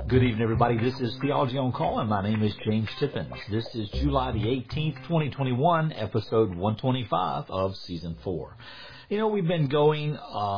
Good evening, everybody. This is Theology on Call, and my name is James Tippins. This is July the 18th, 2021, episode 125 of Season 4. You know, we've been going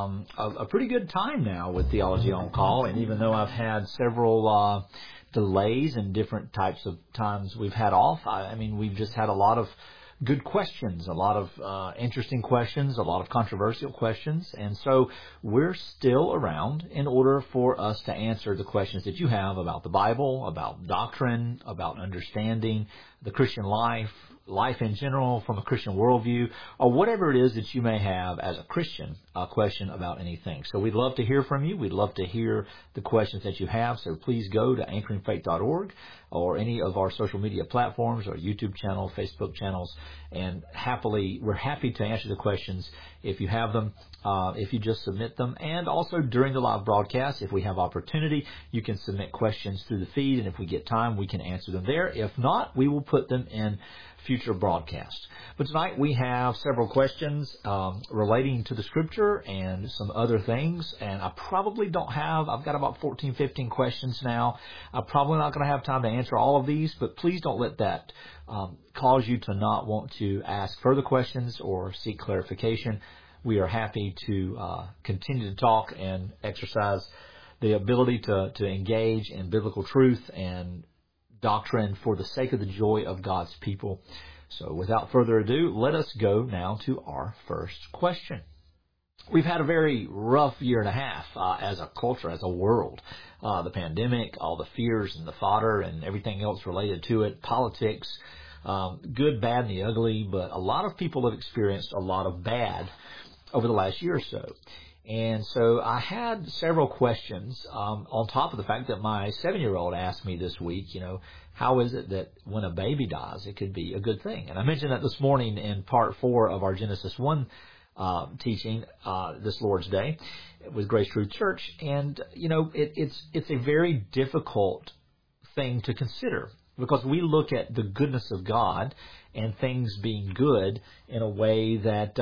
a pretty good time now with Theology on Call, and even though I've had several delays and different types of times we've had off, I mean, we've just had a lot of good questions, a lot of interesting questions, a lot of controversial questions, and so we're still around in order for us to answer the questions that you have about the Bible, about doctrine, about understanding the Christian life in general from a Christian worldview, or whatever it is that you may have as a Christian, a question about anything. So we'd love to hear from you. We'd love to hear the questions that you have. So please go to anchoringfaith.org or any of our social media platforms, or YouTube channel, Facebook channels, and we're happy to answer the questions if you have them, if you just submit them. And also during the live broadcast, if we have opportunity, you can submit questions through the feed, and if we get time, we can answer them there. If not, we will put them in future broadcasts. But tonight we have several questions relating to the Scripture and some other things, and I've got about 14, 15 questions now. I'm probably not going to have time to answer all of these, but please don't let that cause you to not want to ask further questions or seek clarification. We are happy to continue to talk and exercise the ability to engage in biblical truth and doctrine for the sake of the joy of God's people. So without further ado, let us go now to our first question. We've had a very rough year and a half as a culture, as a world. The pandemic, all the fears and the fodder and everything else related to it, politics, good, bad, and the ugly, but a lot of people have experienced a lot of bad over the last year or so. And so I had several questions on top of the fact that my 7-year-old asked me this week, how is it that when a baby dies, it could be a good thing? And I mentioned that this morning in part 4 of our Genesis 1 teaching this Lord's Day with Grace Truth Church. And, it's a very difficult thing to consider, because we look at the goodness of God and things being good in a way that,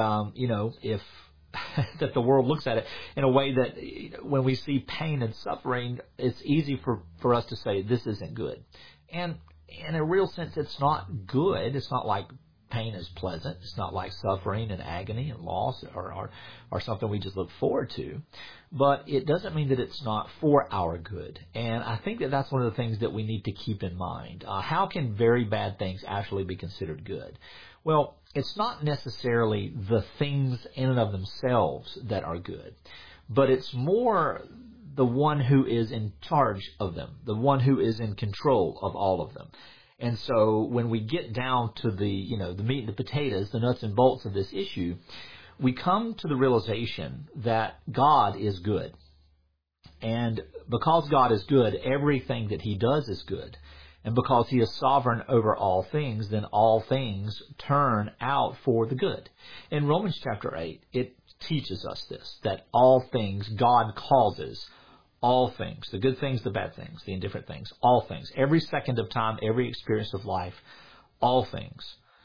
that the world looks at it in a way that when we see pain and suffering, it's easy for us to say this isn't good. And in a real sense, it's not good. It's not like pain is pleasant. It's not like suffering and agony and loss are something we just look forward to. But it doesn't mean that it's not for our good. And I think that that's one of the things that we need to keep in mind. How can very bad things actually be considered good? Well, it's not necessarily the things in and of themselves that are good, but it's more the one who is in charge of them, the one who is in control of all of them. And so when we get down to the meat and the potatoes, the nuts and bolts of this issue, we come to the realization that God is good. And because God is good, everything that He does is good. And because He is sovereign over all things, then all things turn out for the good. In Romans chapter 8, it teaches us this, that all things God causes, all things, the good things, the bad things, the indifferent things, all things, every second of time, every experience of life, all things,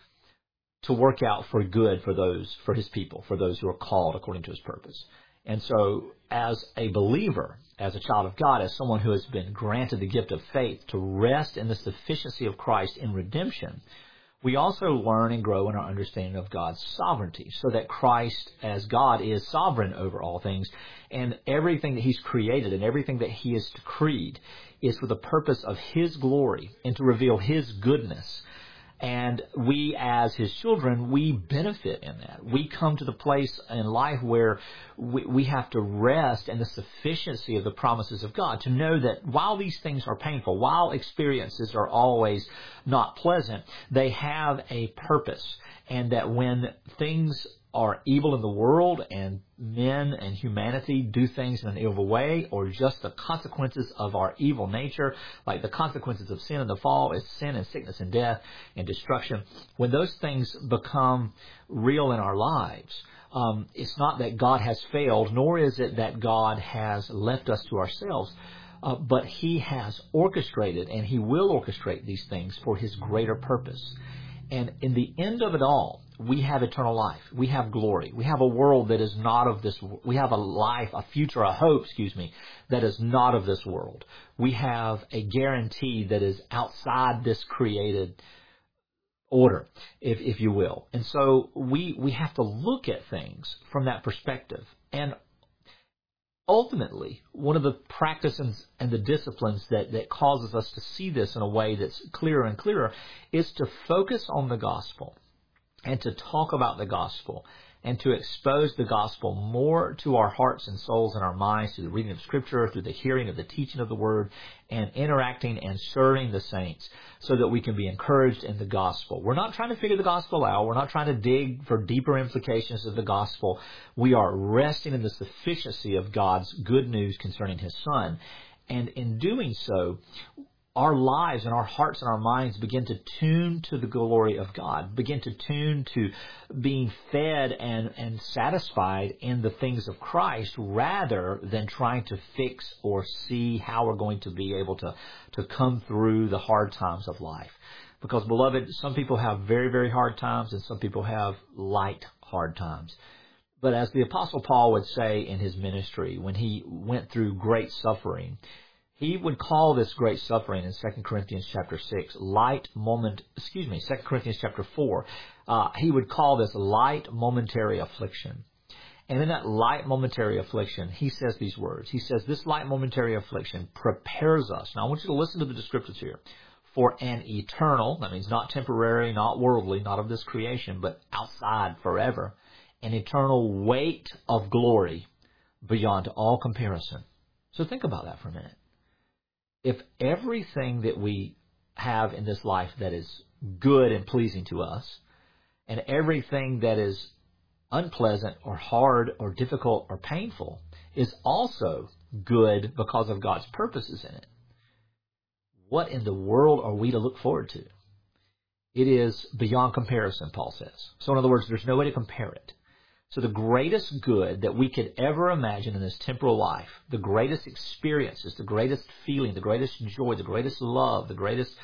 to work out for good for His people, for those who are called according to His purpose. And so as a believer, as a child of God, as someone who has been granted the gift of faith to rest in the sufficiency of Christ in redemption, we also learn and grow in our understanding of God's sovereignty, so that Christ as God is sovereign over all things, and everything that He's created and everything that He has decreed is for the purpose of His glory and to reveal His goodness. And we, as His children, we benefit in that. We come to the place in life where we have to rest in the sufficiency of the promises of God, to know that while these things are painful, while experiences are always not pleasant, they have a purpose. And that when things are evil in the world and men and humanity do things in an evil way, or just the consequences of our evil nature, like the consequences of sin and the fall is sin and sickness and death and destruction, when those things become real in our lives, it's not that God has failed, nor is it that God has left us to ourselves, but He has orchestrated and He will orchestrate these things for His greater purpose. And in the end of it all, we have eternal life. We have glory. We have a world that is not of this. We have a life, a future, a hope, that is not of this world. We have a guarantee that is outside this created order, if you will. And so we have to look at things from that perspective. And ultimately, one of the practices and the disciplines that causes us to see this in a way that's clearer and clearer is to focus on the gospel and to talk about the gospel and to expose the gospel more to our hearts and souls and our minds through the reading of Scripture, through the hearing of the teaching of the Word, and interacting and serving the saints so that we can be encouraged in the gospel. We're not trying to figure the gospel out. We're not trying to dig for deeper implications of the gospel. We are resting in the sufficiency of God's good news concerning His Son. And in doing so, our lives and our hearts and our minds begin to tune to the glory of God, begin to tune to being fed and satisfied in the things of Christ rather than trying to fix or see how we're going to be able to come through the hard times of life. Because, beloved, some people have very, very hard times and some people have light hard times. But as the Apostle Paul would say in his ministry, when he went through great suffering, he would call this great suffering in 2 Corinthians chapter 6, 2 Corinthians chapter 4, he would call this light momentary affliction. And in that light momentary affliction, he says these words. He says, this light momentary affliction prepares us. Now I want you to listen to the descriptions here. For an eternal, that means not temporary, not worldly, not of this creation, but outside forever, an eternal weight of glory beyond all comparison. So think about that for a minute. If everything that we have in this life that is good and pleasing to us, and everything that is unpleasant or hard or difficult or painful is also good because of God's purposes in it, what in the world are we to look forward to? It is beyond comparison, Paul says. So in other words, there's no way to compare it. So the greatest good that we could ever imagine in this temporal life, the greatest experiences, the greatest feeling, the greatest joy, the greatest love, the greatest,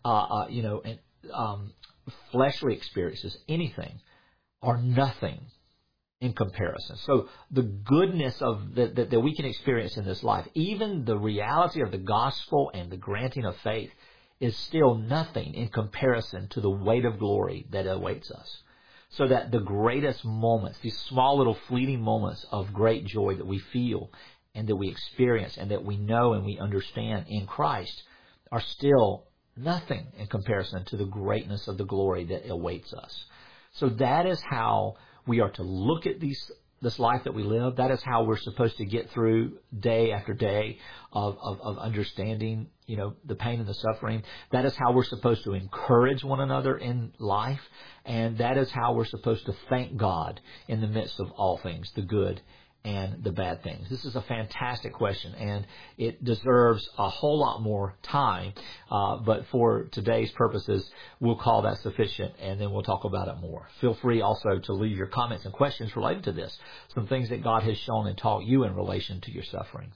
fleshly experiences, anything, are nothing in comparison. So the goodness of that we can experience in this life, even the reality of the gospel and the granting of faith, is still nothing in comparison to the weight of glory that awaits us. So that the greatest moments, these small little fleeting moments of great joy that we feel and that we experience and that we know and we understand in Christ, are still nothing in comparison to the greatness of the glory that awaits us. So that is how we are to look at this life that we live. That is how we're supposed to get through day after day of understanding, the pain and the suffering. That is how we're supposed to encourage one another in life. And that is how we're supposed to thank God in the midst of all things, the good and the bad things. This is a fantastic question, and it deserves a whole lot more time. But for today's purposes, we'll call that sufficient, and then we'll talk about it more. Feel free also to leave your comments and questions related to this, some things that God has shown and taught you in relation to your suffering.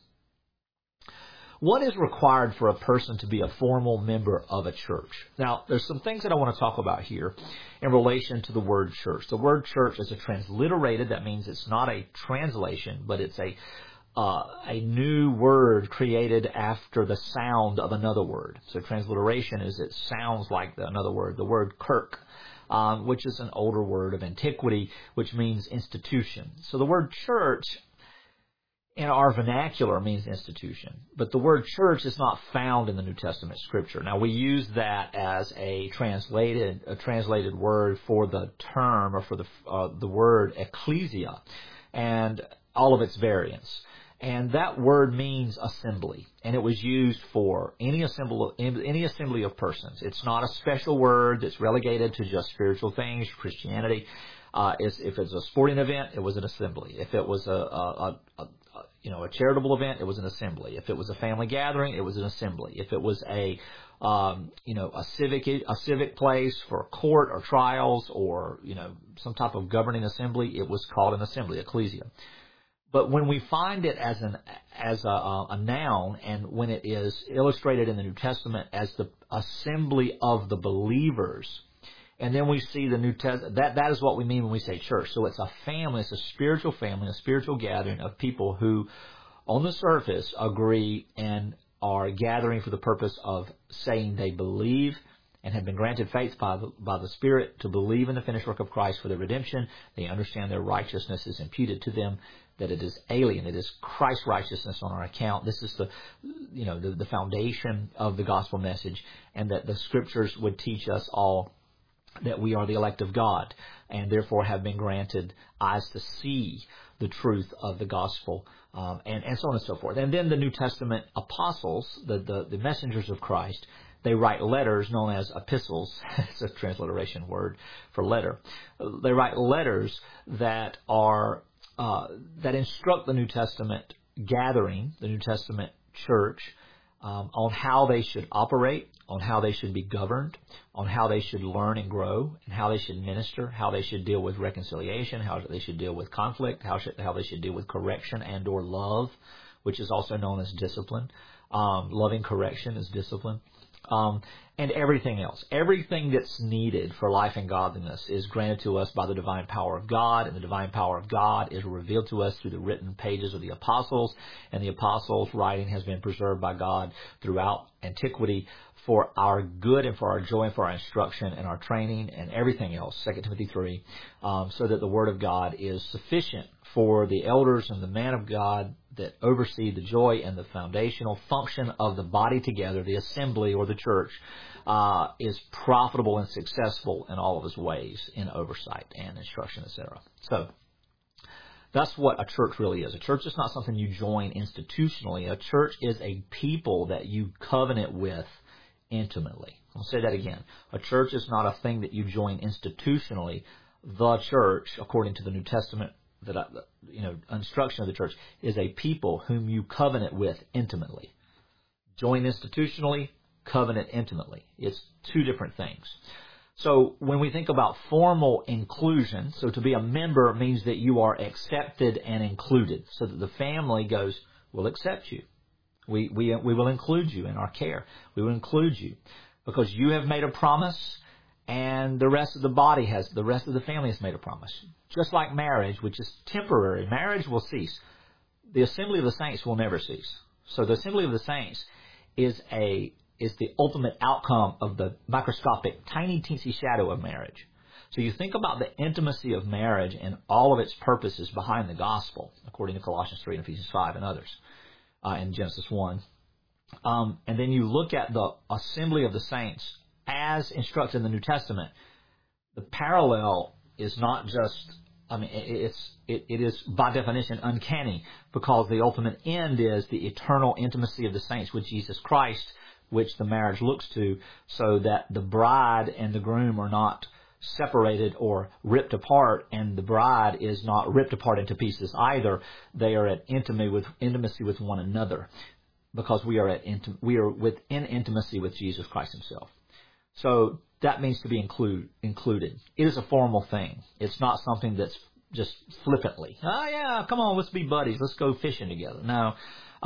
What is required for a person to be a formal member of a church? Now, there's some things that I want to talk about here in relation to the word church. The word church is a transliterated. That means it's not a translation, but it's a new word created after the sound of another word. So transliteration is it sounds like another word. The word kirk, which is an older word of antiquity, which means institution. So the word church in our vernacular means institution, but the word church is not found in the New Testament Scripture. Now we use that as a translated word for the term or for the word ecclesia and all of its variants. And that word means assembly, and it was used for any assembly of persons. It's not a special word that's relegated to just spiritual things, Christianity. If it's a sporting event, it was an assembly. If it was a charitable event, it was an assembly. If it was a family gathering, it was an assembly. If it was a civic place for court or trials or, some type of governing assembly, it was called an assembly, ecclesia. But when we find it as a noun, and when it is illustrated in the New Testament as the assembly of the believers, And then we see the New Testament. That is what we mean when we say church. So it's a family, it's a spiritual family, a spiritual gathering of people who, on the surface, agree and are gathering for the purpose of saying they believe and have been granted faith by the Spirit to believe in the finished work of Christ for their redemption. They understand their righteousness is imputed to them, that it is alien. It is Christ's righteousness on our account. This is the foundation of the gospel message, and that the Scriptures would teach us all that we are the elect of God and therefore have been granted eyes to see the truth of the gospel, and so on and so forth. And then the New Testament apostles, the messengers of Christ, they write letters known as epistles. It's a transliteration word for letter. They write letters that are that instruct the New Testament gathering, the New Testament church, on how they should operate, on how they should be governed, on how they should learn and grow, and how they should minister, how they should deal with reconciliation, how they should deal with conflict, how they should deal with correction and or love, which is also known as discipline. Loving correction is discipline. And everything else. Everything that's needed for life and godliness is granted to us by the divine power of God, and the divine power of God is revealed to us through the written pages of the apostles, and the apostles' writing has been preserved by God throughout antiquity for our good and for our joy and for our instruction and our training and everything else, 2 Timothy 3, so that the Word of God is sufficient for the elders and the man of God that oversee the joy and the foundational function of the body together, the assembly or the church, is profitable and successful in all of its ways in oversight and instruction, etc. So that's what a church really is. A church is not something you join institutionally. A church is a people that you covenant with intimately. I'll say that again. A church is not a thing that you join institutionally. The church, according to the New Testament, instruction of the church, is a people whom you covenant with intimately. Join institutionally, covenant intimately. It's two different things. So when we think about formal inclusion, so to be a member means that you are accepted and included, so that the family goes, we'll accept you. We will include you in our care. We will include you because you have made a promise, and the rest of the family has made a promise. Just like marriage, which is temporary, marriage will cease. The assembly of the saints will never cease. So the assembly of the saints is the ultimate outcome of the microscopic, tiny, teensy shadow of marriage. So you think about the intimacy of marriage and all of its purposes behind the gospel, according to Colossians 3 and Ephesians 5 and others, and Genesis 1. And then you look at the assembly of the saints as instructed in the New Testament. The parallel is not just, it is by definition uncanny, because the ultimate end is the eternal intimacy of the saints with Jesus Christ, which the marriage looks to, so that the bride and the groom are not separated or ripped apart, and the bride is not ripped apart into pieces either. They are at intimacy with one another, because we are within intimacy with Jesus Christ Himself. So that means to be included. It is a formal thing. It's not something that's just flippantly, oh yeah, come on, let's be buddies, let's go fishing together. No,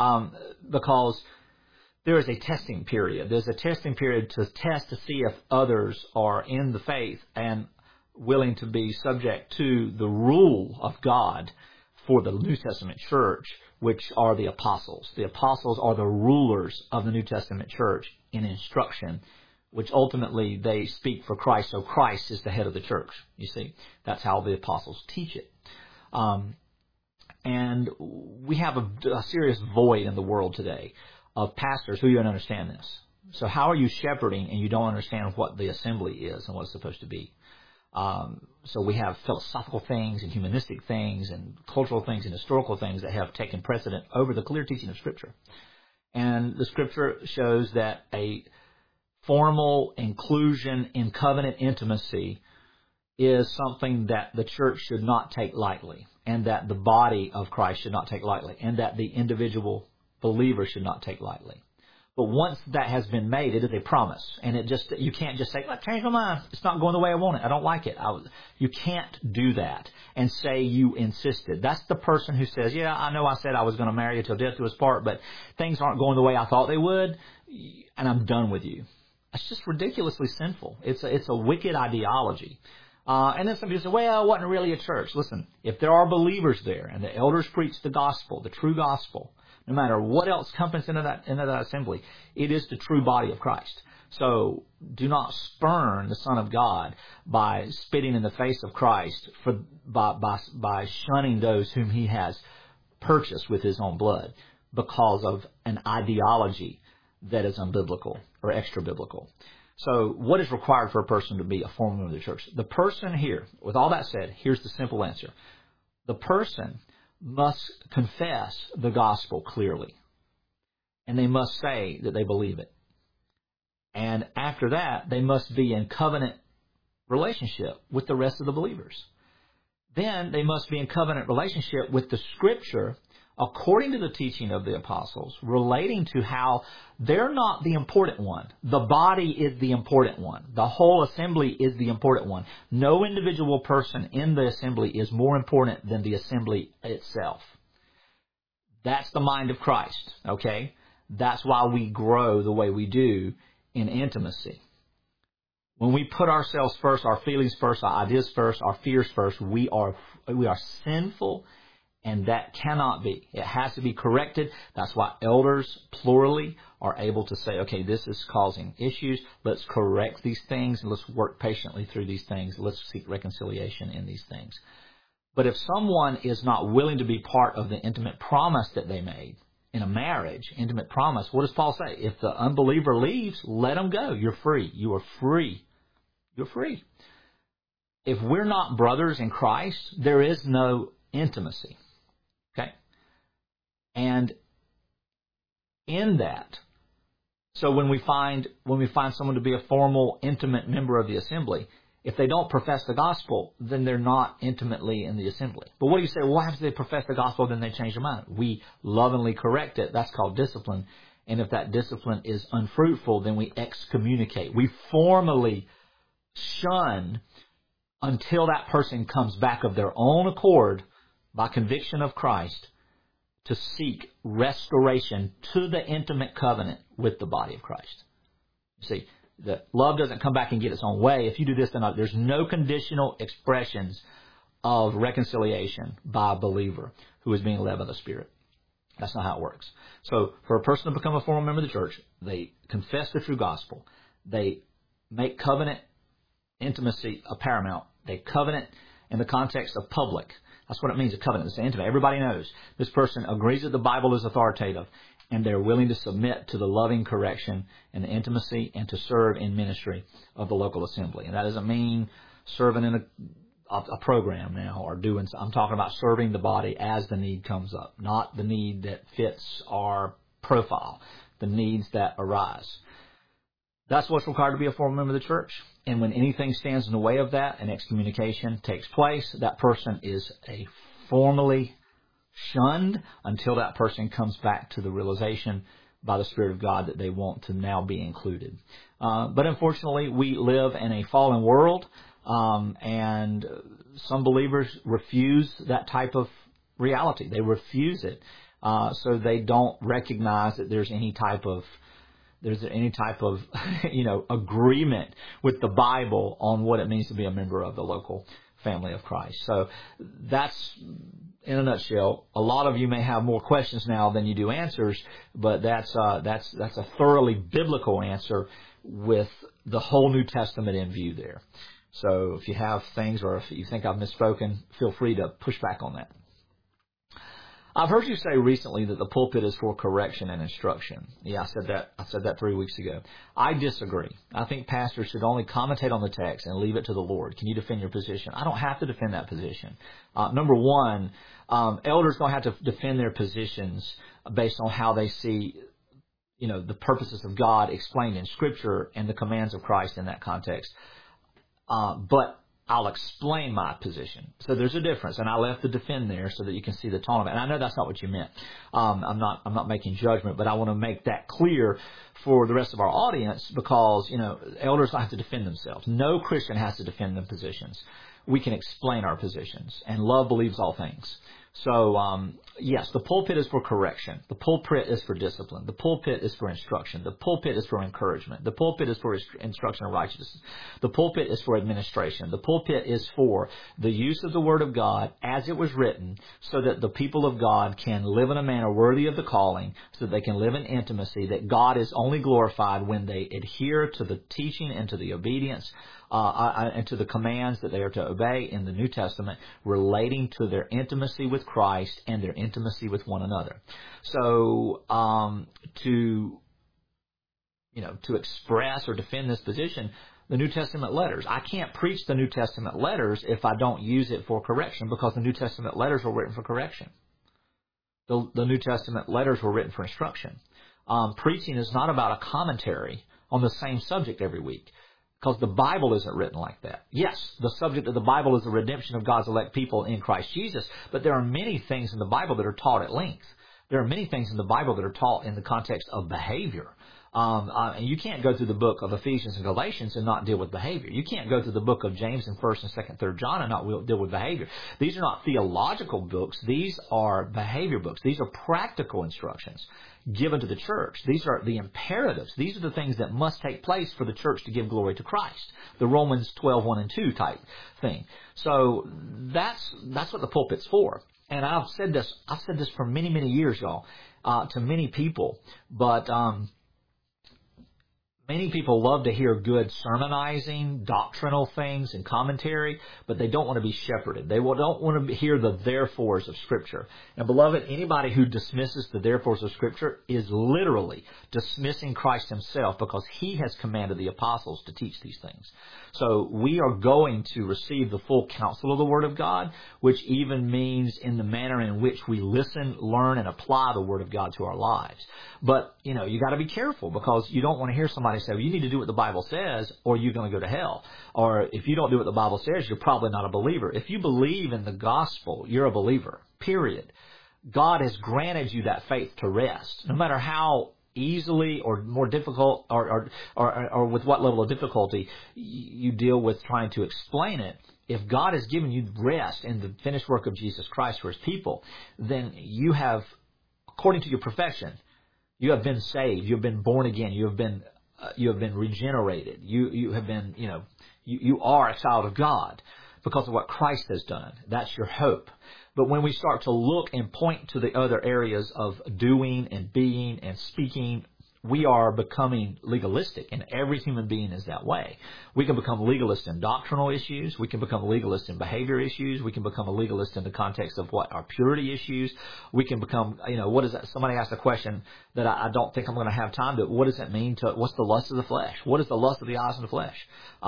because there is a testing period. There's a testing period to test to see if others are in the faith and willing to be subject to the rule of God for the New Testament church, which are the apostles. The apostles are the rulers of the New Testament church in instruction, which ultimately they speak for Christ, so Christ is the head of the church. You see, that's how the apostles teach it. And we have a serious void in the world today of pastors who don't understand this. So how are you shepherding and you don't understand what the assembly is and what it's supposed to be? So we have philosophical things and humanistic things and cultural things and historical things that have taken precedent over the clear teaching of Scripture. And the Scripture shows that a formal inclusion in covenant intimacy is something that the church should not take lightly, and that the body of Christ should not take lightly, and that the individual believer should not take lightly. But once that has been made, it is a promise, and you can't just say, "Look, change my mind. It's not going the way I want it. I don't like it." You can't do that and say you insisted. That's the person who says, "Yeah, I know I said I was going to marry you till death do us part, but things aren't going the way I thought they would, and I'm done with you." It's just ridiculously sinful. It's a wicked ideology. And then some people say, well, it wasn't really a church. Listen, if there are believers there and the elders preach the gospel, the true gospel, no matter what else comes into that assembly, it is the true body of Christ. So do not spurn the Son of God by spitting in the face of Christ by shunning those whom he has purchased with his own blood because of an ideology that is unbiblical or extra biblical. So what is required for a person to be a former member of the church? The person here, with all that said, here's the simple answer. The person must confess the gospel clearly. And they must say that they believe it. And after that, they must be in covenant relationship with the rest of the believers. Then they must be in covenant relationship with the Scripture according to the teaching of the apostles, relating to how they're not the important one. The body is the important one. The whole assembly is the important one. No individual person in the assembly is more important than the assembly itself. That's the mind of Christ, okay? That's why we grow the way we do in intimacy. When we put ourselves first, our feelings first, our ideas first, our fears first, we are sinful. And that cannot be. It has to be corrected. That's why elders, plurally, are able to say, okay, this is causing issues. Let's correct these things. And let's work patiently through these things. Let's seek reconciliation in these things. But if someone is not willing to be part of the intimate promise that they made in a marriage, intimate promise, what does Paul say? If the unbeliever leaves, let him go. You're free. You are free. You're free. If we're not brothers in Christ, there is no intimacy. Okay? And in that, so when we find someone to be a formal, intimate member of the assembly, if they don't profess the gospel, then they're not intimately in the assembly. But what do you say? Well, what happens if they profess the gospel, then they change their mind? We lovingly correct it. That's called discipline. And if that discipline is unfruitful, then we excommunicate. We formally shun until that person comes back of their own accord by conviction of Christ to seek restoration to the intimate covenant with the body of Christ. You see, the love doesn't come back and get its own way. If you do this, then there's no conditional expressions of reconciliation by a believer who is being led by the Spirit. That's not how it works. So for a person to become a formal member of the church, they confess the true gospel. They make covenant intimacy a paramount. They covenant in the context of public. That's what it means, a covenant. It's intimate. Everybody knows. This person agrees that the Bible is authoritative, and they're willing to submit to the loving correction and the intimacy and to serve in ministry of the local assembly. And that doesn't mean serving in a program now or doing. I'm talking about serving the body as the need comes up, not the need that fits our profile, the needs that arise. That's what's required to be a formal member of the church. And when anything stands in the way of that, an excommunication takes place. That person is formally shunned until that person comes back to the realization by the Spirit of God that they want to now be included. But unfortunately, we live in a fallen world, and some believers refuse that type of reality. They refuse it, so they don't recognize that there's any type of agreement with the Bible on what it means to be a member of the local family of Christ. So that's, in a nutshell. A lot of you may have more questions now than you do answers, but that's a thoroughly biblical answer with the whole New Testament in view there. So if you have things or if you think I've misspoken, feel free to push back on that. I've heard you say recently that the pulpit is for correction and instruction. Yeah, I said that 3 weeks ago. I disagree. I think pastors should only commentate on the text and leave it to the Lord. Can you defend your position? I don't have to defend that position. Number one, elders don't have to defend their positions based on how they see, the purposes of God explained in Scripture and the commands of Christ in that context. But I'll explain my position. So there's a difference, and I left the defend there so that you can see the tone of it. And I know that's not what you meant. I'm not making judgment, but I want to make that clear for the rest of our audience because, elders don't have to defend themselves. No Christian has to defend their positions. We can explain our positions, and love believes all things. So, yes, the pulpit is for correction. The pulpit is for discipline. The pulpit is for instruction. The pulpit is for encouragement. The pulpit is for instruction of righteousness. The pulpit is for administration. The pulpit is for the use of the Word of God as it was written, so that the people of God can live in a manner worthy of the calling, so that they can live in intimacy, that God is only glorified when they adhere to the teaching and to the obedience and to the commands that they are to obey in the New Testament, relating to their intimacy with Christ and their intimacy with one another. So, to express or defend this position, the New Testament letters. I can't preach the New Testament letters if I don't use it for correction, because the New Testament letters were written for correction. The New Testament letters were written for instruction. Preaching is not about a commentary on the same subject every week, because the Bible isn't written like that. Yes, the subject of the Bible is the redemption of God's elect people in Christ Jesus, but there are many things in the Bible that are taught at length. There are many things in the Bible that are taught in the context of behavior. And you can't go through the book of Ephesians and Galatians and not deal with behavior. You can't go through the book of James and 1st and 2nd, 3rd John and not deal with behavior. These are not theological books. These are behavior books. These are practical instructions given to the church. These are the imperatives. These are the things that must take place for the church to give glory to Christ. The Romans 12:1 and 2 type thing. So that's what the pulpit's for. And I've said this for many, many years, y'all, to many people. But many people love to hear good sermonizing, doctrinal things, and commentary, but they don't want to be shepherded. They don't want to hear the therefores of Scripture. And beloved, anybody who dismisses the therefores of Scripture is literally dismissing Christ Himself, because He has commanded the apostles to teach these things. So we are going to receive the full counsel of the Word of God, which even means in the manner in which we listen, learn, and apply the Word of God to our lives. But, you got to be careful, because you don't want to hear somebody say, well, you need to do what the Bible says or you're going to go to hell. Or if you don't do what the Bible says, you're probably not a believer. If you believe in the gospel, you're a believer, period. God has granted you that faith to rest. No matter how easily or more difficult or with what level of difficulty you deal with trying to explain it, if God has given you rest in the finished work of Jesus Christ for His people, then you have, according to your profession, you have been saved. You have been born again. You have been regenerated. You have been, you are a child of God because of what Christ has done. That's your hope. But when we start to look and point to the other areas of doing and being and speaking, we are becoming legalistic, and every human being is that way. We can become legalists in doctrinal issues. We can become legalists in behavior issues. We can become a legalist in the context of what are purity issues. We can become, what is that? Somebody asked a question that I don't think I'm going to have time to. What does that mean what's the lust of the flesh? What is the lust of the eyes and the flesh?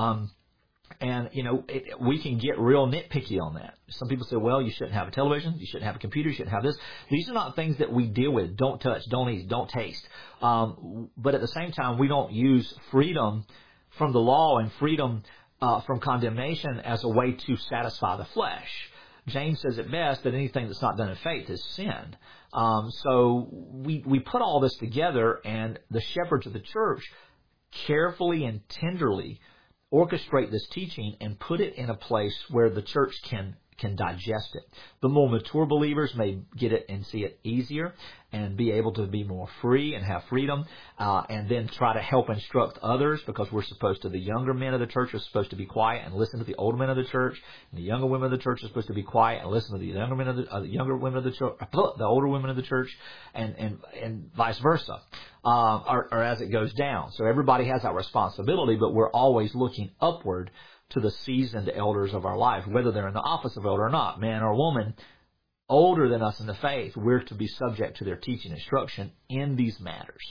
And, we can get real nitpicky on that. Some people say, well, you shouldn't have a television, you shouldn't have a computer, you shouldn't have this. These are not things that we deal with. Don't touch, don't eat, don't taste. But at the same time, we don't use freedom from the law and freedom from condemnation as a way to satisfy the flesh. James says it best that anything that's not done in faith is sin. So we put all this together, and the shepherds of the church carefully and tenderly orchestrate this teaching and put it in a place where the church can digest it. The more mature believers may get it and see it easier and be able to be more free and have freedom, and then try to help instruct others, because the younger men of the church are supposed to be quiet and listen to the older men of the church, and the younger women of the church are supposed to be quiet and listen to the younger women of the church, the older women of the church, and vice versa, or as it goes down. So everybody has that responsibility, but we're always looking upward to the seasoned elders of our life, whether they're in the office of elder or not, man or woman, older than us in the faith. We're to be subject to their teaching and instruction in these matters.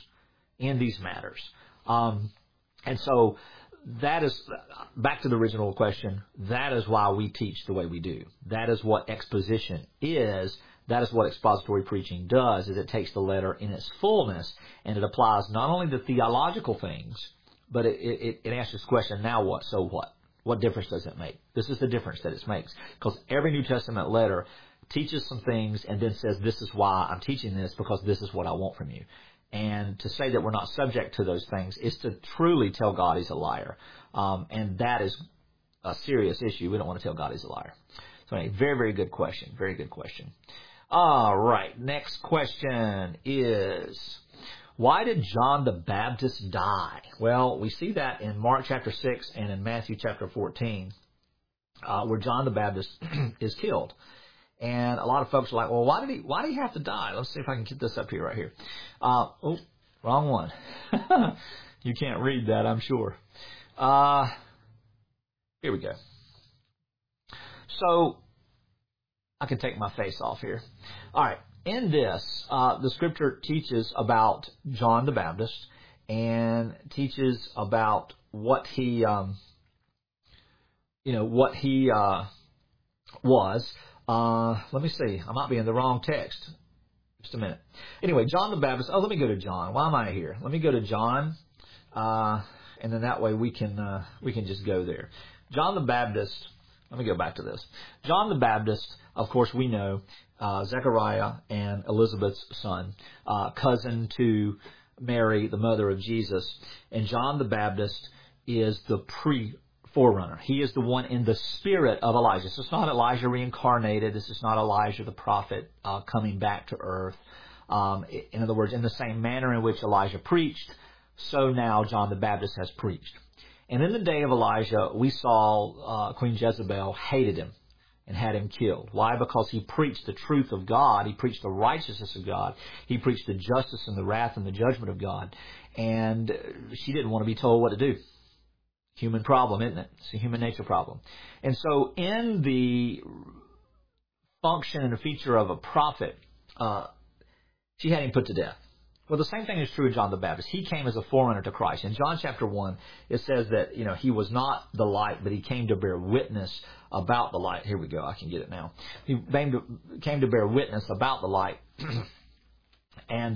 And so that is, back to the original question, that is why we teach the way we do. That is what exposition is. That is what expository preaching does, is it takes the letter in its fullness, and it applies not only the theological things, but it answers this question, now what, so what? What difference does it make? This is the difference that it makes. Because every New Testament letter teaches some things and then says, this is why I'm teaching this, because this is what I want from you. And to say that we're not subject to those things is to truly tell God He's a liar. And that is a serious issue. We don't want to tell God He's a liar. So anyway, very, very good question. Very good question. All right, next question is, why did John the Baptist die? Well, we see that in Mark chapter 6 and in Matthew chapter 14, where John the Baptist is killed. And a lot of folks are like, well, why did he have to die? Let's see if I can get this up here right here. Wrong one. You can't read that, I'm sure. Here we go. So, I can take my face off here. All right. In this, the scripture teaches about John the Baptist and teaches about what he was. Let me see. I might be in the wrong text. Just a minute. Anyway, John the Baptist. Oh, let me go to John. Why am I here? Let me go to John, and then that way we can just go there. John the Baptist. Let me go back to this. John the Baptist, of course, we know, Zechariah and Elizabeth's son, cousin to Mary, the mother of Jesus. And John the Baptist is the forerunner. He is the one in the spirit of Elijah. This is not Elijah reincarnated. This is not Elijah the prophet coming back to earth. In other words, in the same manner in which Elijah preached, so now John the Baptist has preached. And in the day of Elijah, we saw Queen Jezebel hated him and had him killed. Why? Because he preached the truth of God. He preached the righteousness of God. He preached the justice and the wrath and the judgment of God. And she didn't want to be told what to do. Human problem, isn't it? It's a human nature problem. And so in the function and the feature of a prophet, she had him put to death. Well, the same thing is true of John the Baptist. He came as a forerunner to Christ. In John chapter 1, it says that, he was not the light, but he came to bear witness about the light. Here we go. I can get it now. He came to bear witness about the light. And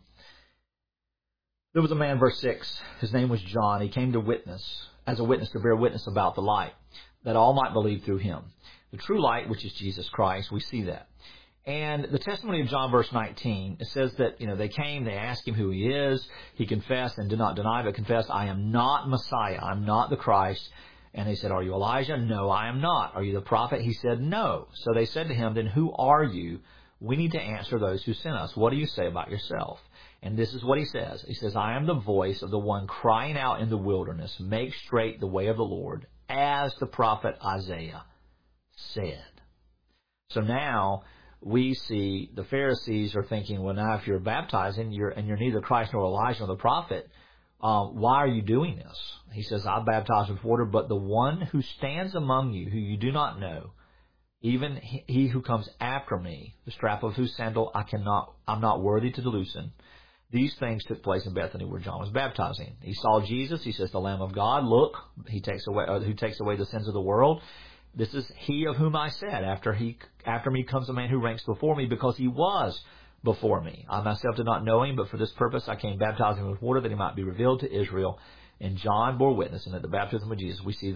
there was a man, verse 6, his name was John. He came to as a witness to bear witness about the light, that all might believe through him. The true light, which is Jesus Christ, we see that. And the testimony of John, verse 19, it says that, they came, they asked him who he is. He confessed and did not deny, but confessed, I am not Messiah. I'm not the Christ. And they said, are you Elijah? No, I am not. Are you the prophet? He said, no. So they said to him, then who are you? We need to answer those who sent us. What do you say about yourself? And this is what he says. He says, I am the voice of the one crying out in the wilderness, make straight the way of the Lord, as the prophet Isaiah said. So now we see the Pharisees are thinking, well, now if you're baptizing, you're neither Christ nor Elijah nor the prophet, why are you doing this? He says, I baptize with water, but the one who stands among you, who you do not know, even he who comes after me, the strap of whose sandal I'm not worthy to loosen. These things took place in Bethany where John was baptizing. He saw Jesus. He says, the Lamb of God, look, who takes away the sins of the world. This is he of whom I said, after me comes a man who ranks before me, because he was before me. I myself did not know him, but for this purpose I came baptizing with water, that he might be revealed to Israel. And John bore witness, and at the baptism of Jesus we see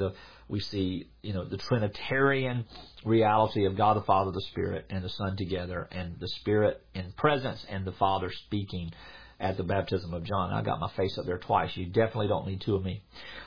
the Trinitarian reality of God the Father, the Spirit, and the Son together, and the Spirit in presence and the Father speaking at the baptism of John. I got my face up there twice. You definitely don't need two of me.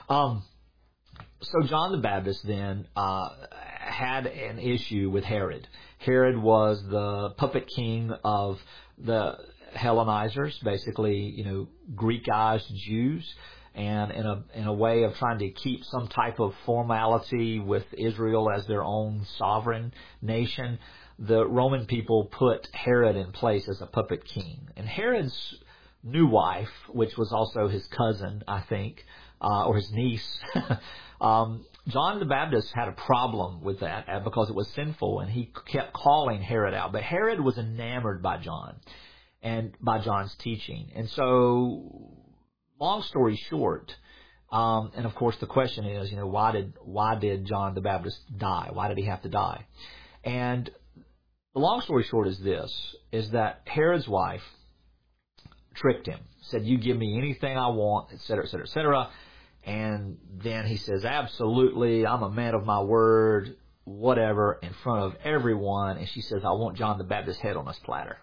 So John the Baptist then had an issue with Herod. Herod was the puppet king of the Hellenizers, basically, Greekized Jews, and in a way of trying to keep some type of formality with Israel as their own sovereign nation, the Roman people put Herod in place as a puppet king. And Herod's new wife, which was also his cousin, I think, or his niece, John the Baptist had a problem with that because it was sinful, and he kept calling Herod out. But Herod was enamored by John and by John's teaching. And so, long story short, and of course the question is, why did John the Baptist die? Why did he have to die? And the long story short is this, is that Herod's wife tricked him, said, you give me anything I want, et cetera, et cetera, et cetera. And then he says, absolutely, I'm a man of my word, whatever, in front of everyone. And she says, I want John the Baptist's head on this platter.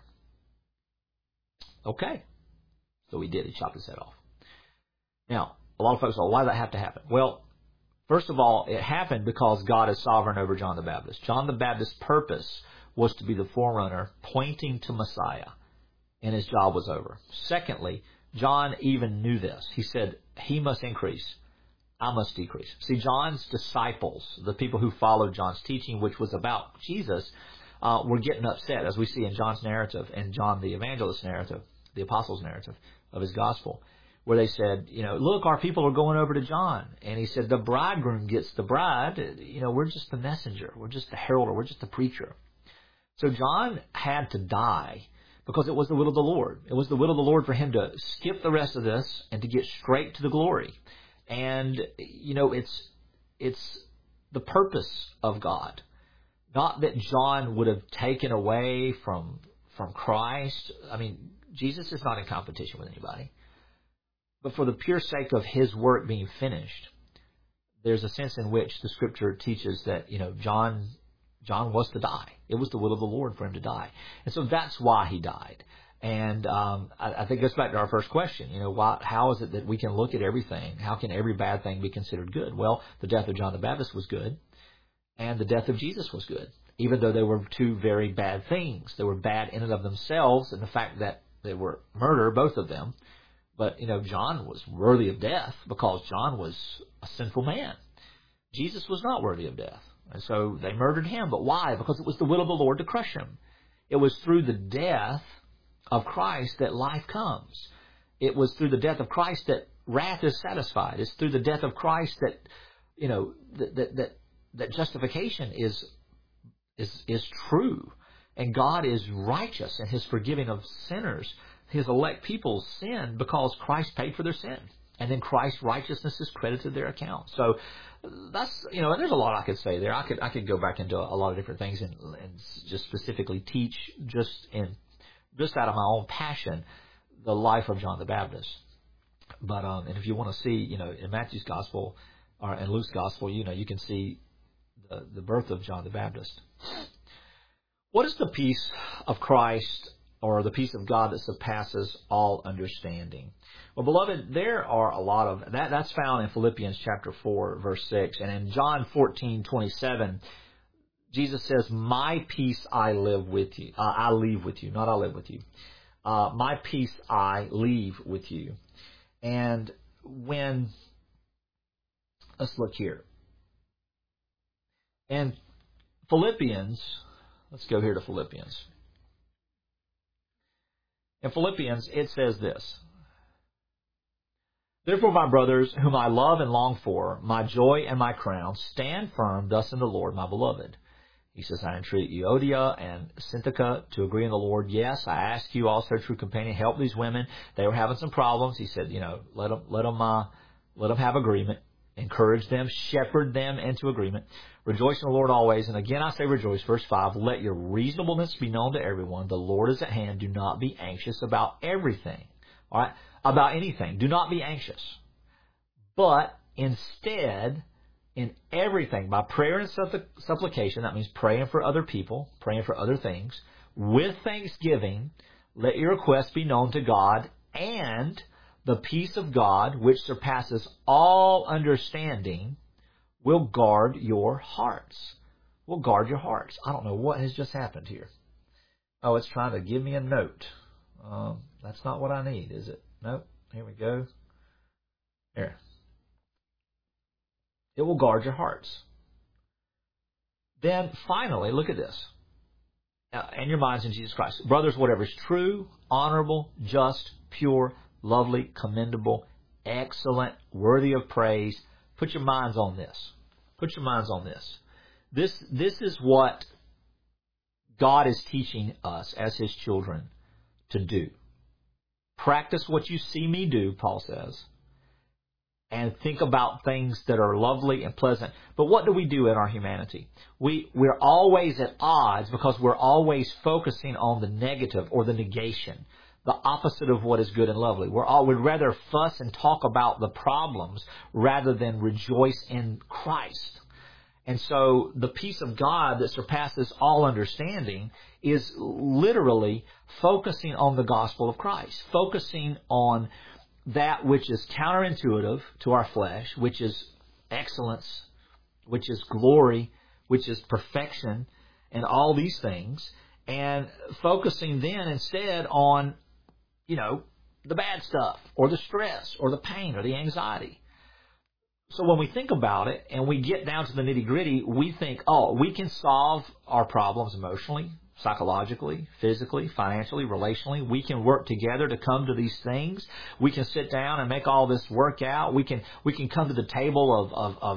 Okay. So he did. He chopped his head off. Now, a lot of folks say, why did that have to happen? Well, first of all, it happened because God is sovereign over John the Baptist. John the Baptist's purpose was to be the forerunner, pointing to Messiah, and his job was over. Secondly, John even knew this. He said, he must increase, I must decrease. See, John's disciples, the people who followed John's teaching, which was about Jesus, were getting upset, as we see in John's narrative, and John the evangelist's narrative, the apostles' narrative of his gospel, where they said, look, our people are going over to John. And he said, the bridegroom gets the bride. We're just the messenger. We're just the heralder. We're just the preacher. So John had to die because it was the will of the Lord. It was the will of the Lord for him to skip the rest of this and to get straight to the glory. And, it's the purpose of God. Not that John would have taken away from Christ. I mean, Jesus is not in competition with anybody. But for the pure sake of his work being finished, there's a sense in which the Scripture teaches that, John was to die. It was the will of the Lord for him to die. And so that's why he died. And I think it goes back to our first question. How is it that we can look at everything? How can every bad thing be considered good? Well, the death of John the Baptist was good, and the death of Jesus was good, even though they were two very bad things. They were bad in and of themselves, and the fact that they were murder, both of them. But, John was worthy of death because John was a sinful man. Jesus was not worthy of death. And so they murdered him. But why? Because it was the will of the Lord to crush him. It was through the death of Christ that life comes. It was through the death of Christ that wrath is satisfied. It's through the death of Christ that, that justification is true. And God is righteous in his forgiving of sinners. His elect people sin because Christ paid for their sin. And then Christ's righteousness is credited to their account. So that's, there's a lot I could say there. I could go back into a lot of different things and just specifically teach just out of my own passion the life of John the Baptist. But and if you want to see, in Matthew's gospel or in Luke's gospel, you can see the birth of John the Baptist. What is the peace of Christ, or the peace of God that surpasses all understanding? Well, beloved, there are a lot of that. That's found in Philippians chapter 4, verse 6. And in John 14:27, Jesus says, my peace I live with you. I leave with you, not I live with you. My peace I leave with you. And let's look here. In Philippians, let's go here to Philippians. In Philippians, it says this. Therefore, my brothers, whom I love and long for, my joy and my crown, stand firm thus in the Lord, my beloved. He says, I entreat Euodia and Syntyche to agree in the Lord. Yes, I ask you also, true companion, help these women. They were having some problems. He said, let them have agreement. Encourage them, shepherd them into agreement. Rejoice in the Lord always. And again, I say rejoice. Verse 5, let your reasonableness be known to everyone. The Lord is at hand. Do not be anxious about everything. All right? About anything. Do not be anxious. But instead, in everything, by prayer and supplication, that means praying for other people, praying for other things, with thanksgiving, let your requests be known to God, and the peace of God, which surpasses all understanding, will guard your hearts. Will guard your hearts. I don't know what has just happened here. Oh, it's trying to give me a note. That's not what I need, is it? Nope. Here we go. There. It will guard your hearts. Then finally, look at this. And your minds in Jesus Christ. Brothers, whatever is true, honorable, just, pure, lovely, commendable, excellent, worthy of praise. Put your minds on this. Put your minds on this. This is what God is teaching us as His children to do. Practice what you see me do, Paul says, and think about things that are lovely and pleasant. But what do we do in our humanity? We're always at odds because we're always focusing on the negative or the negation, the opposite of what is good and lovely. We'd rather fuss and talk about the problems rather than rejoice in Christ. And so the peace of God that surpasses all understanding is literally focusing on the gospel of Christ, focusing on that which is counterintuitive to our flesh, which is excellence, which is glory, which is perfection, and all these things, and focusing then instead on, the bad stuff, or the stress, or the pain, or the anxiety. So when we think about it and we get down to the nitty-gritty, we think, we can solve our problems emotionally, psychologically, physically, financially, relationally. We can work together to come to these things. We can sit down and make all this work out. We can come to the table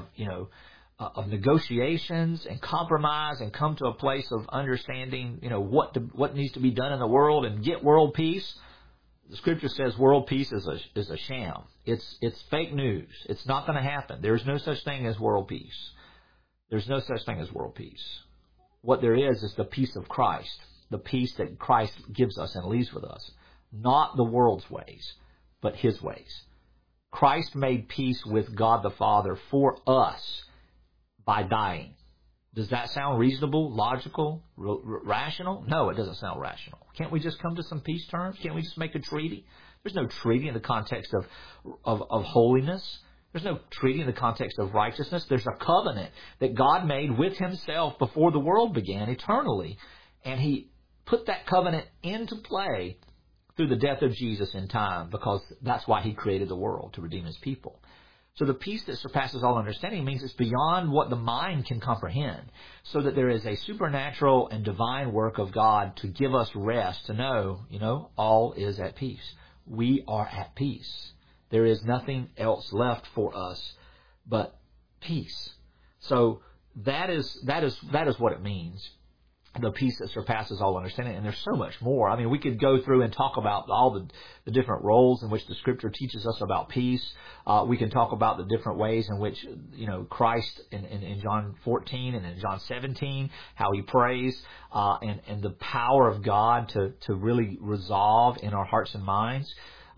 of negotiations and compromise and come to a place of understanding, what needs to be done in the world and get world peace. The Scripture says world peace is a sham. It's fake news. It's not going to happen. There's no such thing as world peace. There's no such thing as world peace. What there is the peace of Christ, the peace that Christ gives us and leaves with us. Not the world's ways, but His ways. Christ made peace with God the Father for us by dying. Does that sound reasonable, logical, rational? No, it doesn't sound rational. Can't we just come to some peace terms? Can't we just make a treaty? There's no treaty in the context of holiness. There's no treaty in the context of righteousness. There's a covenant that God made with Himself before the world began eternally. And He put that covenant into play through the death of Jesus in time, because that's why He created the world, to redeem His people. So the peace that surpasses all understanding means it's beyond what the mind can comprehend, so that there is a supernatural and divine work of God to give us rest, to know, all is at peace. We are at peace. There is nothing else left for us but peace. So that is what it means. The peace that surpasses all understanding. And there's so much more. I mean, we could go through and talk about all the different roles in which the Scripture teaches us about peace. We can talk about the different ways in which, Christ in John 14 and in John 17, how He prays, and the power of God to really resolve in our hearts and minds,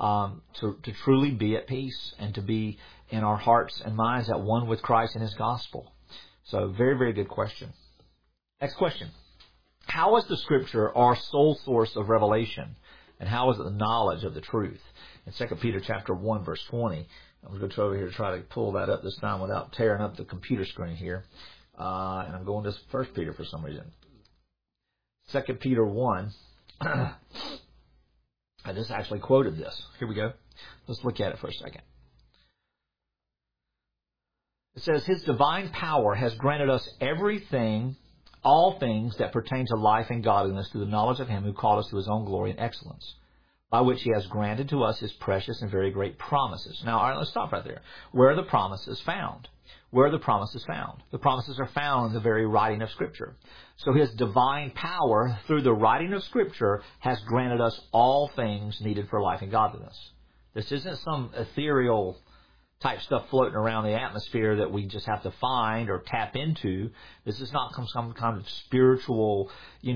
to truly be at peace and to be in our hearts and minds at one with Christ and His gospel. So very, very good question. Next question. How is the Scripture our sole source of revelation? And how is it the knowledge of the truth? In 2 Peter chapter 1, verse 20, I'm going to go over here to try to pull that up this time without tearing up the computer screen here. And I'm going to 1 Peter for some reason. 2 Peter 1. I just actually quoted this. Here we go. Let's look at it for a second. It says, His divine power has granted us all things that pertain to life and godliness through the knowledge of Him who called us to His own glory and excellence, by which He has granted to us His precious and very great promises. Now, all right, let's stop right there. Where are the promises found? Where are the promises found? The promises are found in the very writing of Scripture. So His divine power, through the writing of Scripture, has granted us all things needed for life and godliness. This isn't some ethereal type stuff floating around the atmosphere that we just have to find or tap into. This is not some kind of spiritual,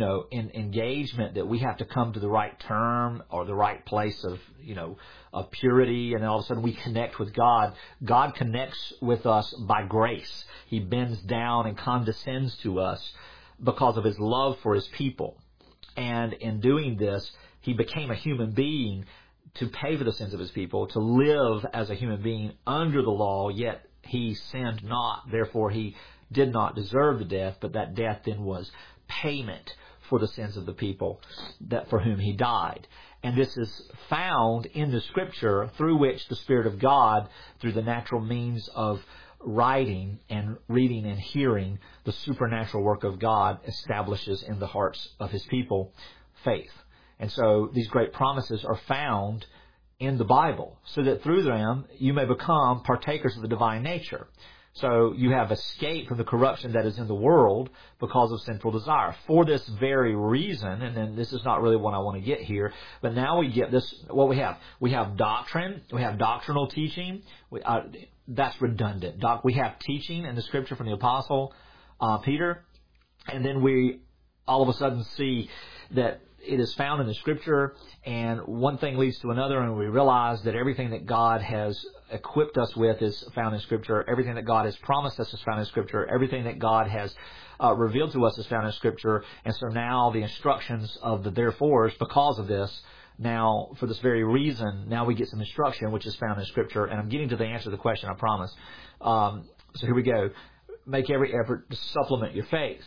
engagement that we have to come to the right term or the right place of, of purity, and then all of a sudden we connect with God. God connects with us by grace. He bends down and condescends to us because of His love for His people. And in doing this, He became a human being to pay for the sins of His people, to live as a human being under the law, yet He sinned not. Therefore, He did not deserve the death, but that death then was payment for the sins of the people that for whom He died. And this is found in the Scripture, through which the Spirit of God, through the natural means of writing and reading and hearing, the supernatural work of God establishes in the hearts of His people faith. And so these great promises are found in the Bible, so that through them you may become partakers of the divine nature. So you have escaped from the corruption that is in the world because of sinful desire. For this very reason, and then this is not really what I want to get here, but now we get this, what we have. We have doctrine, we have doctrinal teaching. That's redundant. We have teaching in the Scripture from the Apostle Peter, and then we all of a sudden see that it is found in the Scripture, and one thing leads to another, and we realize that everything that God has equipped us with is found in Scripture. Everything that God has promised us is found in Scripture. Everything that God has revealed to us is found in Scripture. And so now the instructions of the therefores, because of this, now for this very reason, now we get some instruction which is found in Scripture. And I'm getting to the answer to the question, I promise. So here we go. Make every effort to supplement your faith.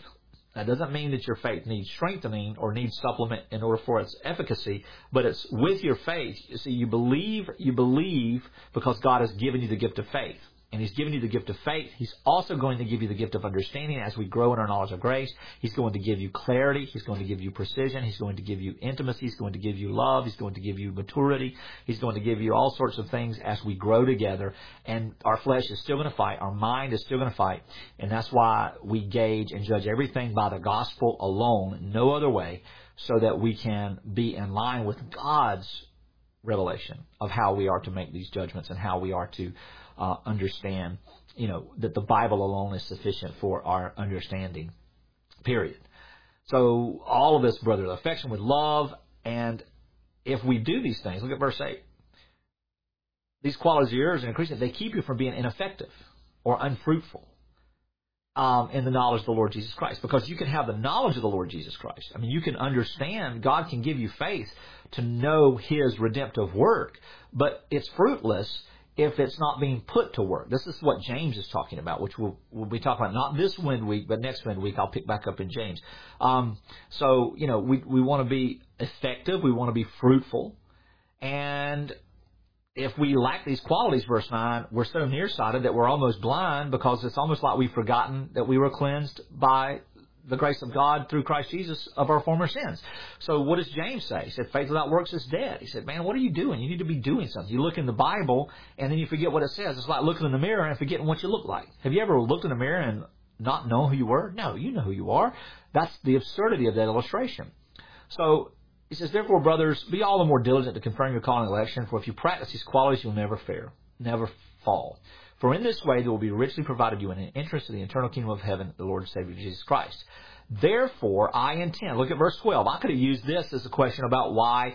That doesn't mean that your faith needs strengthening or needs supplement in order for its efficacy, but it's with your faith. You see, you believe because God has given you the gift of faith. And He's given you the gift of faith. He's also going to give you the gift of understanding as we grow in our knowledge of grace. He's going to give you clarity. He's going to give you precision. He's going to give you intimacy. He's going to give you love. He's going to give you maturity. He's going to give you all sorts of things as we grow together. And our flesh is still going to fight. Our mind is still going to fight. And that's why we gauge and judge everything by the gospel alone, no other way, so that we can be in line with God's revelation of how we are to make these judgments and how we are to understand, that the Bible alone is sufficient for our understanding, period. So all of this, brother, affection with love, and if we do these things, look at verse 8. These qualities of yours and increasing, they keep you from being ineffective or unfruitful in the knowledge of the Lord Jesus Christ. Because you can have the knowledge of the Lord Jesus Christ. I mean, you can understand, God can give you faith to know His redemptive work, but it's fruitless if it's not being put to work. This is what James is talking about, which we'll be talking about not this wind week, but next wind week I'll pick back up in James. So, we want to be effective. We want to be fruitful. And if we lack these qualities, verse 9, we're so nearsighted that we're almost blind, because it's almost like we've forgotten that we were cleansed by the grace of God through Christ Jesus of our former sins. So what does James say? He said, faith without works is dead. He said, man, what are you doing? You need to be doing something. You look in the Bible and then you forget what it says. It's like looking in the mirror and forgetting what you look like. Have you ever looked in the mirror and not known who you were? No, you know who you are. That's the absurdity of that illustration. So he says, therefore, brothers, be all the more diligent to confirm your calling and election, for if you practice these qualities, you'll never fall. For in this way there will be richly provided you an interest in the eternal kingdom of heaven, the Lord and Savior Jesus Christ. Therefore, I intend. Look at verse 12. I could have used this as a question about why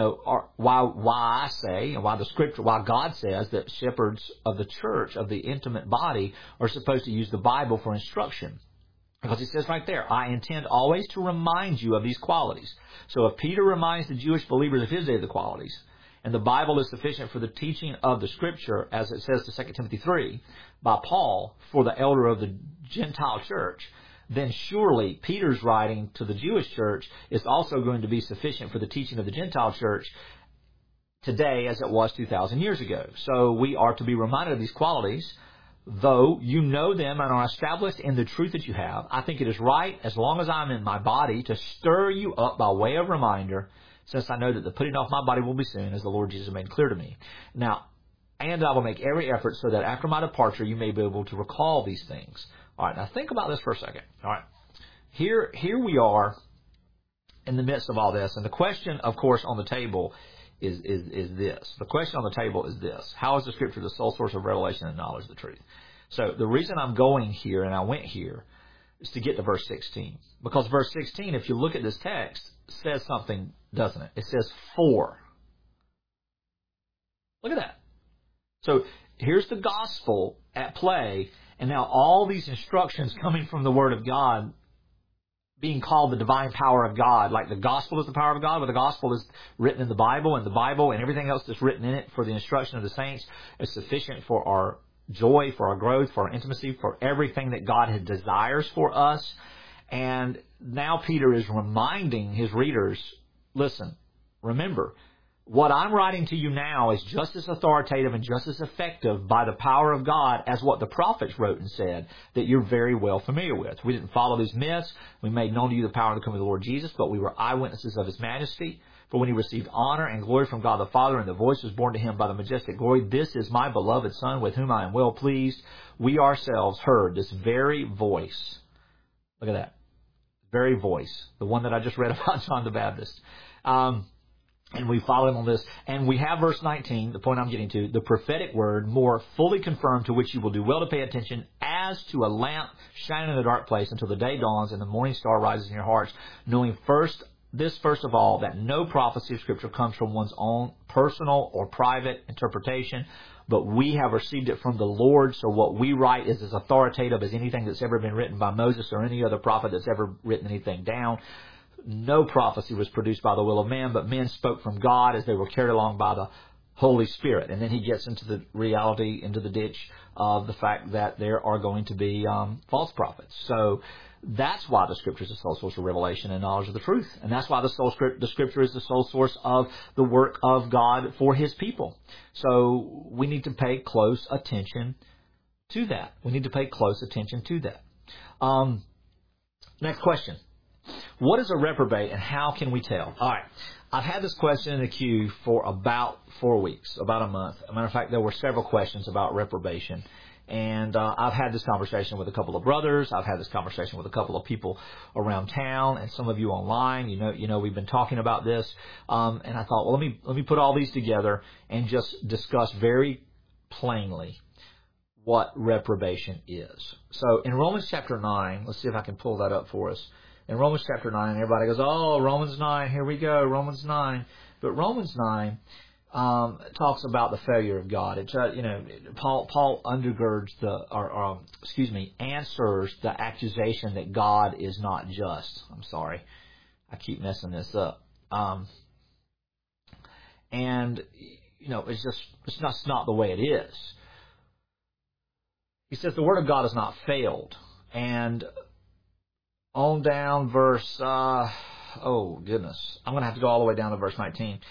I say, and why the Scripture, why God says that shepherds of the church, of the intimate body, are supposed to use the Bible for instruction. Because it says right there, I intend always to remind you of these qualities. So if Peter reminds the Jewish believers of his day of the qualities, and the Bible is sufficient for the teaching of the Scripture, as it says to 2 Timothy 3, by Paul, for the elder of the Gentile church, then surely Peter's writing to the Jewish church is also going to be sufficient for the teaching of the Gentile church today as it was 2,000 years ago. So we are to be reminded of these qualities, though you know them and are established in the truth that you have. I think it is right, as long as I'm in my body, to stir you up by way of reminder, since I know that the putting off my body will be soon, as the Lord Jesus made clear to me. Now, and I will make every effort so that after my departure you may be able to recall these things. All right, now think about this for a second. All right, here we are in the midst of all this, and the question, of course, on the table is this. The question on the table is this: how is the Scripture the sole source of revelation and knowledge of the truth? So the reason I'm going here, and I went here, is to get to verse 16. Because verse 16, if you look at this text, says something, doesn't it? It says for. Look at that. So here's the gospel at play, and now all these instructions coming from the Word of God being called the divine power of God. Like the gospel is the power of God, but the gospel is written in the Bible, and the Bible and everything else that's written in it for the instruction of the saints is sufficient for our joy, for our growth, for our intimacy, for everything that God desires for us. And now Peter is reminding his readers, listen, remember, what I'm writing to you now is just as authoritative and just as effective by the power of God as what the prophets wrote and said that you're very well familiar with. We didn't follow these myths. We made known to you the power of the coming of the Lord Jesus, but we were eyewitnesses of His majesty. For when He received honor and glory from God the Father, and the voice was borne to Him by the majestic glory, this is my beloved Son, with whom I am well pleased. We ourselves heard this very voice. Look at that. Very voice. The one that I just read about John the Baptist. And we follow him on this. And we have verse 19, the point I'm getting to, the prophetic word more fully confirmed, to which you will do well to pay attention, as to a lamp shining in a dark place until the day dawns and the morning star rises in your hearts, knowing first of all, that no prophecy of Scripture comes from one's own personal or private interpretation, but we have received it from the Lord. So what we write is as authoritative as anything that's ever been written by Moses or any other prophet that's ever written anything down. No prophecy was produced by the will of man, but men spoke from God as they were carried along by the Holy Spirit. And then he gets into the reality, into the ditch of the fact that there are going to be false prophets. So that's why the Scripture is the sole source of revelation and knowledge of the truth. And that's why the Scripture is the sole source of the work of God for His people. So we need to pay close attention to that. We need to pay close attention to that. Next question. What is a reprobate and how can we tell? All right. I've had this question in the queue for about 4 weeks, about a month. As a matter of fact, there were several questions about reprobation. And I've had this conversation with a couple of brothers. I've had this conversation with a couple of people around town, and some of you online. You know, we've been talking about this. And I thought, well, let me put all these together and just discuss very plainly what reprobation is. So in Romans chapter 9, let's see if I can pull that up for us. In Romans chapter 9, everybody goes, oh, Romans 9, here we go, Romans 9. But Romans 9 talks about the failure of God. It, Paul undergirds answers the accusation that God is not just. I'm sorry, I keep messing this up. It's not the way it is. He says the Word of God has not failed. And on down verse, oh goodness, I'm going to have to go all the way down to verse 19.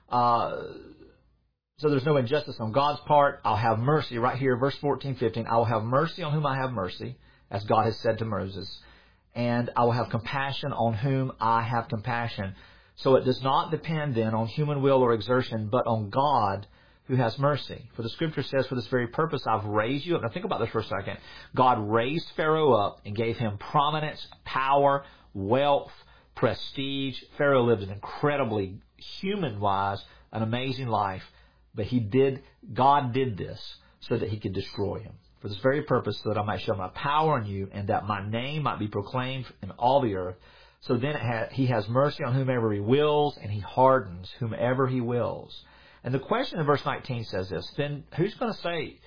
So there's no injustice on God's part. I'll have mercy right here, verse 14, 15. I will have mercy on whom I have mercy, as God has said to Moses. And I will have compassion on whom I have compassion. So it does not depend then on human will or exertion, but on God who has mercy. For the Scripture says, for this very purpose I've raised you up. Now think about this for a second. God raised Pharaoh up and gave him prominence, power, wealth, prestige. Pharaoh lived an incredibly human-wise, an amazing life. But God did this so that he could destroy him. For this very purpose, so that I might show my power on you and that my name might be proclaimed in all the earth. So then he has mercy on whomever he wills, and he hardens whomever he wills. And the question in verse 19 says this, then who's going to say,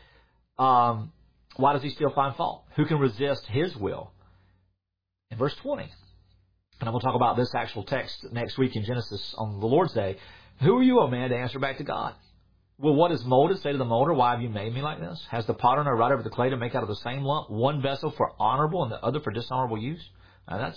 why does he still find fault? Who can resist his will? In verse 20, and I'm going to talk about this actual text next week in Genesis on the Lord's Day. Who are you, O man, to answer back to God? Will what is molded say to the molder, why have you made me like this? Has the potter no right over the clay to make out of the same lump one vessel for honorable and the other for dishonorable use? Now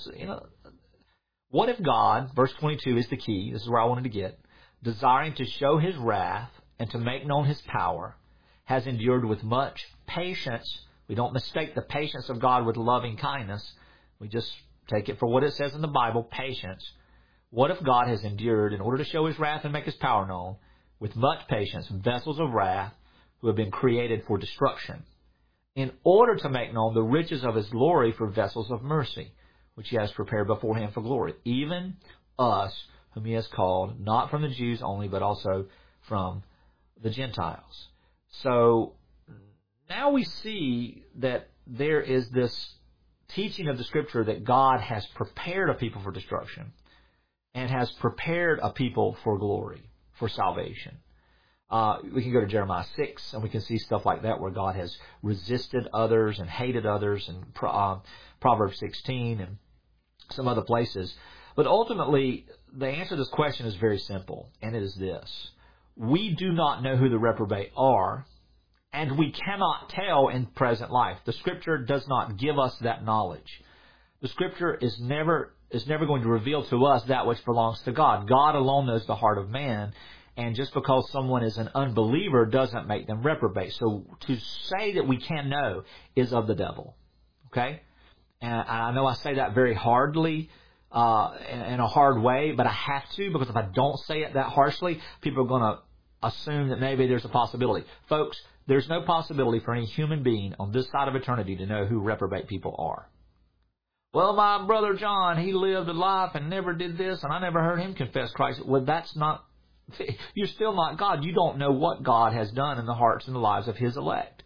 what if God, verse 22 is the key, this is where I wanted to get, desiring to show his wrath and to make known his power, has endured with much patience. We don't mistake the patience of God with loving kindness. We just take it for what it says in the Bible, patience. What if God has endured in order to show his wrath and make his power known, with much patience, vessels of wrath who have been created for destruction, in order to make known the riches of his glory for vessels of mercy, which he has prepared beforehand for glory, even us whom he has called, not from the Jews only, but also from the Gentiles. So now we see that there is this teaching of the Scripture that God has prepared a people for destruction and has prepared a people for glory, for salvation. We can go to Jeremiah 6 and we can see stuff like that where God has resisted others and hated others, and Proverbs 16 and some other places. But ultimately, the answer to this question is very simple, and it is this. We do not know who the reprobate are, and we cannot tell in present life. The Scripture does not give us that knowledge. The Scripture is never going to reveal to us that which belongs to God. God alone knows the heart of man, and just because someone is an unbeliever doesn't make them reprobate. So to say that we can know is of the devil. Okay? And I know I say that very hardly, in a hard way, but I have to, because if I don't say it that harshly, people are going to assume that maybe there's a possibility. Folks, there's no possibility for any human being on this side of eternity to know who reprobate people are. Well, my brother John, he lived a life and never did this, and I never heard him confess Christ. Well, that's not, you're still not God. You don't know what God has done in the hearts and the lives of his elect.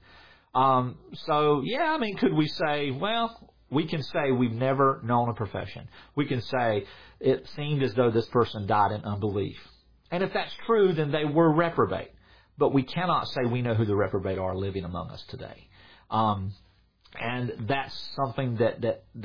Could we say, well, we can say we've never known a profession. We can say it seemed as though this person died in unbelief. And if that's true, then they were reprobate. But we cannot say we know who the reprobate are living among us today. And that's something that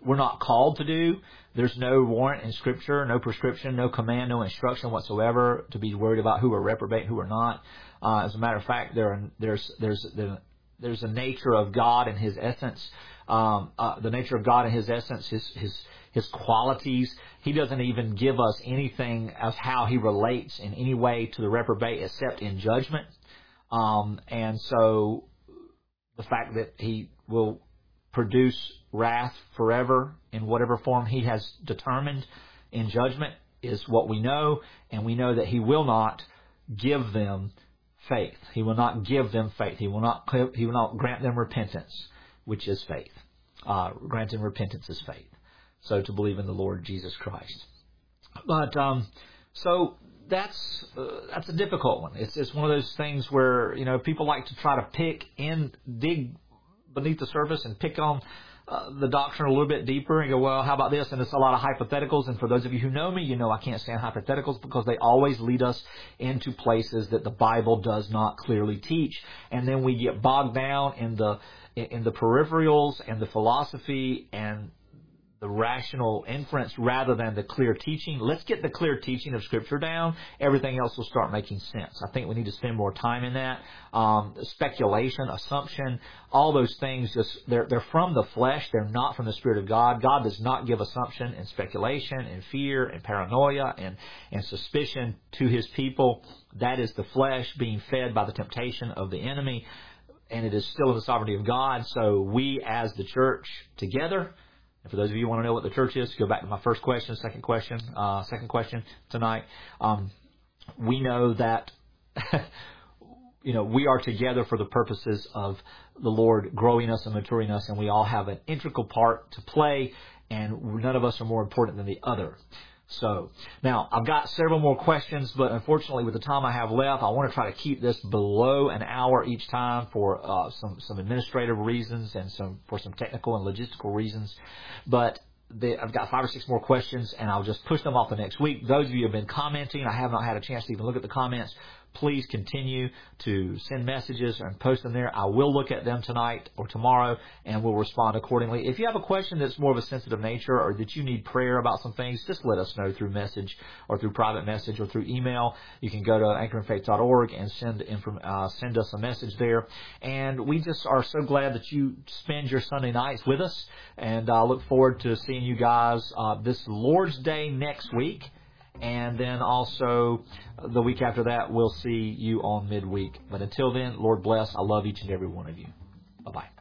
we're not called to do. There's no warrant in Scripture, no prescription, no command, no instruction whatsoever to be worried about who are reprobate, who are not. As a matter of fact, there's a nature of God and His essence. The nature of God and His essence, His qualities. He doesn't even give us anything as how He relates in any way to the reprobate except in judgment. And so the fact that He will produce wrath forever in whatever form He has determined in judgment is what we know. And we know that He will not give them faith. He will not give them faith. He will not grant them repentance, which is faith. Granting repentance is faith. So to believe in the Lord Jesus Christ. But so that's a difficult one. It's one of those things where people like to try to dig beneath the surface and pick on the doctrine a little bit deeper and go, well, how about this? And it's a lot of hypotheticals. And for those of you who know me, I can't stand hypotheticals because they always lead us into places that the Bible does not clearly teach. And then we get bogged down in the peripherals and the philosophy and the rational inference rather than the clear teaching. Let's get the clear teaching of Scripture down. Everything else will start making sense. I think we need to spend more time in that. Speculation, assumption, all those things, they're from the flesh. They're not from the Spirit of God. God does not give assumption and speculation and fear and paranoia and suspicion to His people. That is the flesh being fed by the temptation of the enemy. And it is still in the sovereignty of God. So we as the church together, and for those of you who want to know what the church is, go back to my second question tonight. We know that, we are together for the purposes of the Lord growing us and maturing us, and we all have an integral part to play, and none of us are more important than the other. So, now, I've got several more questions, but unfortunately with the time I have left, I want to try to keep this below an hour each time for some administrative reasons and for some technical and logistical reasons. But I've got 5 or 6 more questions, and I'll just push them off the next week. Those of you who have been commenting, I have not had a chance to even look at the comments. Please continue to send messages and post them there. I will look at them tonight or tomorrow, and we'll respond accordingly. If you have a question that's more of a sensitive nature or that you need prayer about some things, just let us know through message or through private message or through email. You can go to anchorinfaith.org and send us a message there. And we just are so glad that you spend your Sunday nights with us, and I look forward to seeing you guys this Lord's Day next week. And then also the week after that, we'll see you on midweek. But until then, Lord bless. I love each and every one of you. Bye-bye.